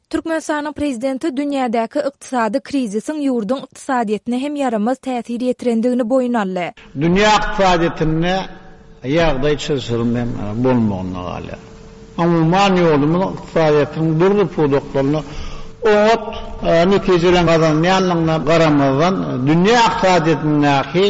Türkmenistanyň prezidenti dünýädäki ykdysady krizisin ýurdun ykdysadyetine hem yaramaz täsir ýetirendigini boyun aldy. Dünýä ykdysadyetine ýagdaý çözülmem bolmagyna galy. Amman ýolumyň ykdysadyetiniň durdy pudoklaryny ot netijelen gazanýanlygyna garamazdan dünýä ykdysadyetindäki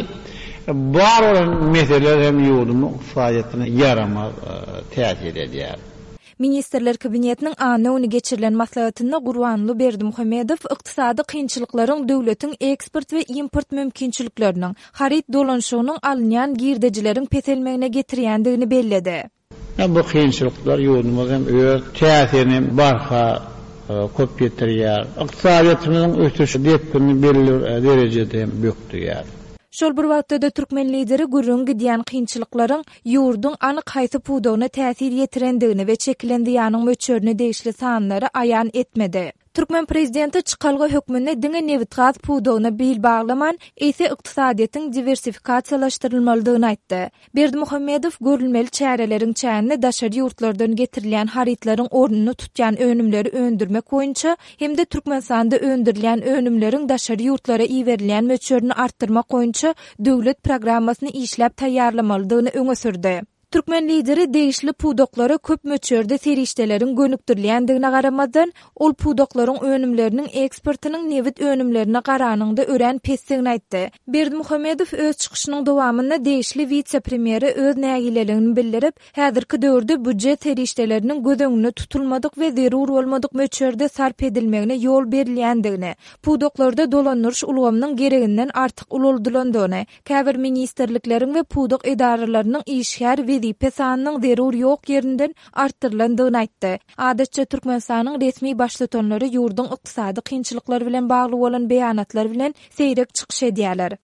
bar bolan meseleler hem ýurdun ykdysadyetine yaramaz täsir edýär. Ministerler Kabinetiniň anyny geçirilen maslahatynda Gurbanly Berdimuhammedow ykdysady kynçylyklaryň döwletiň eksport we import mümkinçilikleriniň harit dolanşygynyň alynýan girdejileriň peselmegine getirýändigini belledi. Bu kynçylyklar ýurdumyz hem öz täsirini barha köp getirýär. Ykdysadyetimiň ötüşi depini belli derejede bökdüýär. Şol bir wagtda Türkmen lideri gürrüň gidýän kynçylyklaryň ýurdun anyk haýsy pudogyna täsir ýetirendigini we çekilendiýanyň möçörüni değişli sanlary aýan etmedi. Türkmen prezidenti çykalgy hökmüne diňe nevit gaz pudogyna bil baglaman ise ykdysadyetiň diversifikasiýalaşdyrylmalydygyny aýtdy. Berdimuhammedow görülmeli çäreleriň çäňine daşary ýurtlardan getirilýän haritlaryň ornuny tutýan önümleri öndürmek boýunça hem-de Türkmenistanda öndürilen önümleriň daşary ýurtlara iýerilýän möçörüni artdyrmak boýunça döwlet programmasyny işläp taýýarlamalydygyny öňe sürdi. Türkmen lideri değişli pudoklary köp möçörde serişdeleriň gönükdirilýändigine garamazdan ol pudoklaryň önümleriniň eksportynyň nevit önümlerine garanyňda ören pesdigini aýtdy. Berdimuhammedow öz çykyşynyň dowamynda değişli vice-premieri öz nägileligini bildirip, häzirki döwürde budjet serişdeleriniň göz tutulmadyk we zerur bolmadyk möçörde sarp edilmegine ýol berilýändigini, pudoklarda dolanýyş ulgamynyň gereginden artyk ululdylandygyny, käbir ministerlikleriň we pudok edaralarynyň işgär wezipe sanynyň zerur ýok ýerinden artdyrylandygyny aýtdy. Adatça Türkmenistanyň resmi başlatanlary ýurdun ykdysady kynçylyklary bilen bagly bolan beýanatlar bilen seýrek çykyş edýärler.